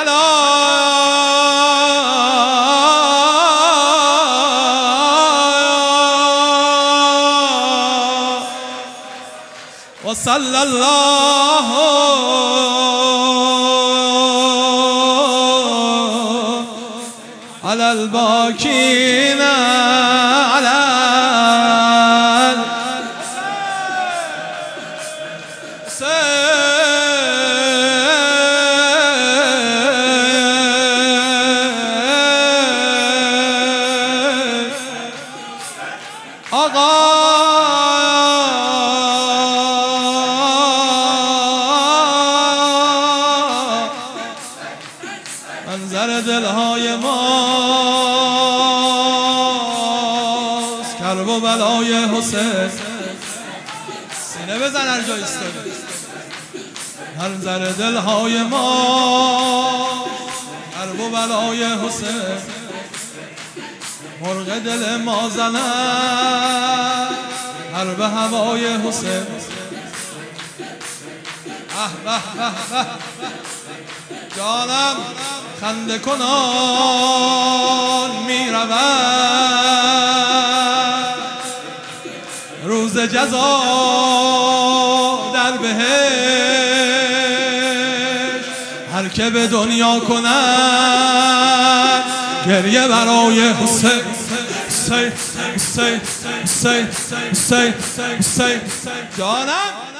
وصلى الله على الباكين على آقا منظر دلهای ماست، کرب و بلای حسین. سینه بزن هر جا ایستادی. منظر دلهای ماست، کرب و بلای حسین. مرغ دل ما زند هر به هوای حسین. جانم خنده کنان می رود، روز جزا در بهشت. هر که به دنیا کند گریه برای حسین. حسین حسین حسین حسین حسین. جانم